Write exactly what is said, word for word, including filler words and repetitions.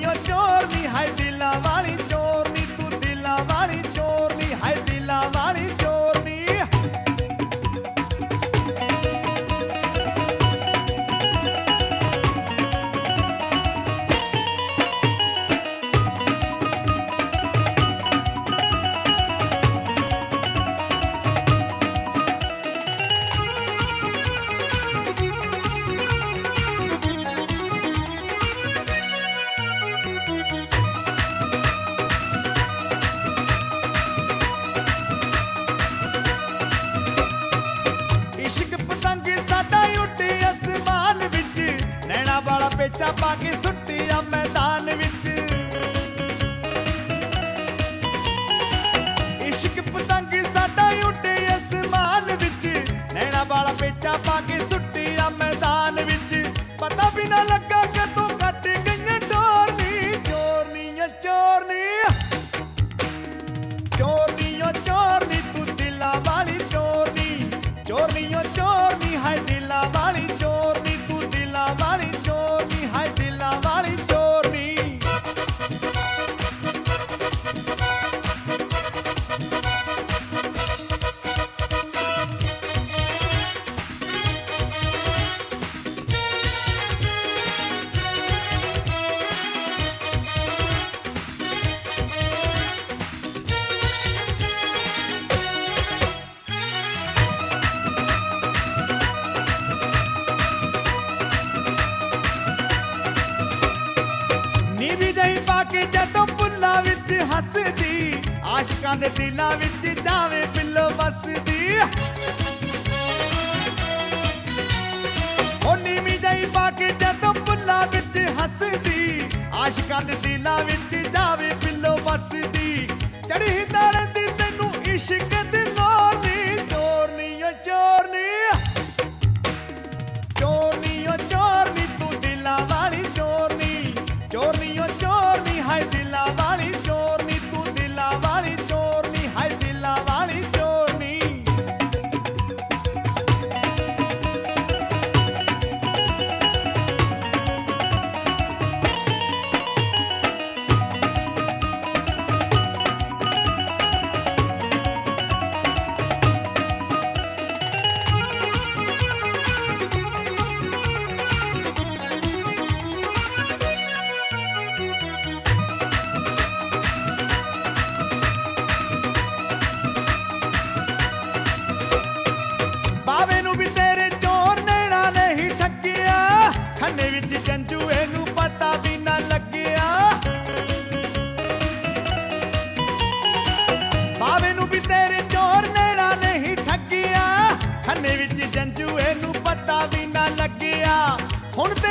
ओ चोरनी हाय दिला वाली चोरनी, तू दिला वाली चोरनी हाय दिला वाली चोरनी। वाला पेचा पाके सुट्टिया मैदान विच, इश्क पतंग साडा उड्डे आसमान विच, नैना वाला पेचा पाके सुट्टिया मैदान विच। पता भी ना लगा कदों कट गई चोरनी, चोरनी ओ चोरनी, चोरनी ओ चोरनी, तू दिला वाली चोरनी, चोरनी ओ चोरनी हाय दिला वाली चोरनी, तू दिला वाली चोरनी हाय दिला वाली चोरनी। पाके जदों फुल्लां विच हसदी, आशिकां दे दिलां विच जावे पिल्लो बसदी। ओ नीवी जही पाके जदों फुल्लां विच हसदी, आशिकां दे दिलां विच जावे पिल्लो बसदी। चढ़ी तरदी तैनूं इश्क दी नौरनी, चोरनी ओ चोरनी, चोरनी ओ चोरनी, तू दिला वाली चोरनी, चोरनी ओ चोरनी हाय दिला वाली चोरनी, तू दिला वाली चोरनी हाय दिला वाली चोरनी। खन्ने विच जंजुए नूं पता भी ना लग्गिया, बावे नूं भी तेरे चोर नेड़ा नहीं ठगिया, खन्ने विच जंजुए नूं पता भी ना लग्गिया। हुण